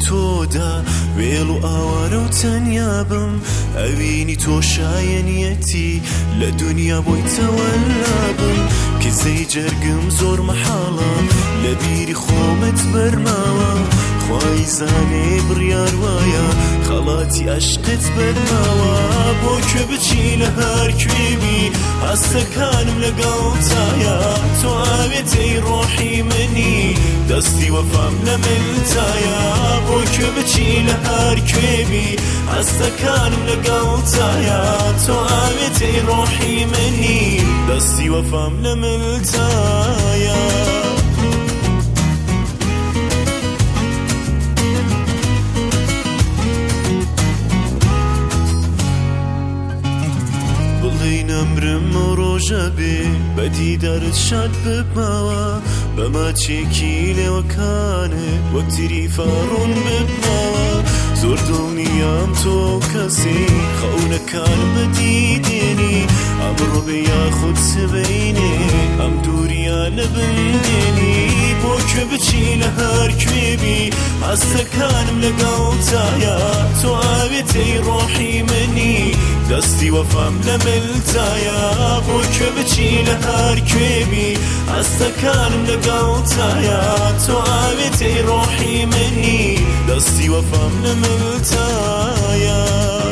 تۆدا وێڵ و ئاوارە و تەنیابم ئەوینی تۆ شایەنیەتی لە دنیا بۆی تەوەلابم کزەی جەرگم زۆر مەحاڵە لە بیری خۆمت بەرماوە خوای زانێ بڕیار وایە خەڵاتی عەشقت بەرماوە بۆ کوێ بچی لە هەر کوێبی هەستەکانم لەگەڵتایە تۆ ئاوێتەی ڕۆحی منی دەستی وەفام لە ملتایە بۆ کوێ بچی لە هەر کوێبی هەستەکانم لەگەڵتایە تۆ ئاوێتەی ڕۆحی منی دەستی وەفام لە ملتایە نەمرم و ڕۆژە بێ بە دیدارت شاد ببماوە بە ماچێکی لێوەکانت وەک تیری فاڕۆن ببماوە زۆر دڵنیام تۆ کەسی خەونەکان بەدیدێنی ئەمڕۆ بێ یاخود سبەینێ ئەم دووریان لە بندێنی بۆ کوێ بچی لە هەر کوێبی هەستەکانم لەگەڵتایە تۆ ئاوێتەی ڕۆحی منی دەستی وەفام لە ملتایە بۆ کوێ بچی لە هەر کوێبی هەستەکانم لەگەڵتایە تۆ ئاوێتەی ڕۆحی منی دەستی وەفام لە ملتایە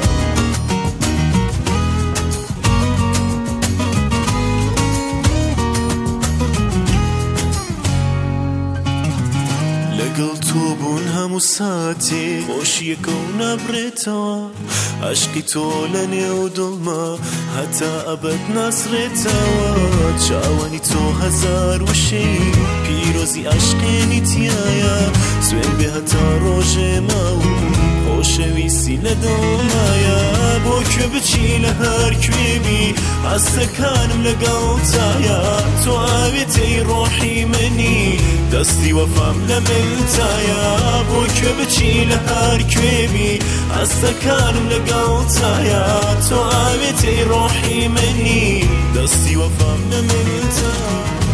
لەگەڵ تۆ بوون هەموو ساتێ خۆشیەکە و نابڕێتەوە عەشقی تۆ لە نێو دڵما هەتا ئەبەد ناسڕێتەوە چاوانی تۆ هەزار وشەی پیرۆزی عەشقێنی تایە سوێن بێ هەتا ڕۆژێ ماوم خۆشەویستی لە دڵمایە بۆ کوێ بچی لە هەر کوێبی هەستەکانم لەگەڵتایە تۆ ئاوێتەی ڕۆحی منی دەستی وەفام لە ملتایە بۆ کوێ بچی لە هەر کوێبی هەستەکانم لەگەڵتایە تۆ ئاوێتەی ڕۆحی منی دەستی وەفام لە ملتایە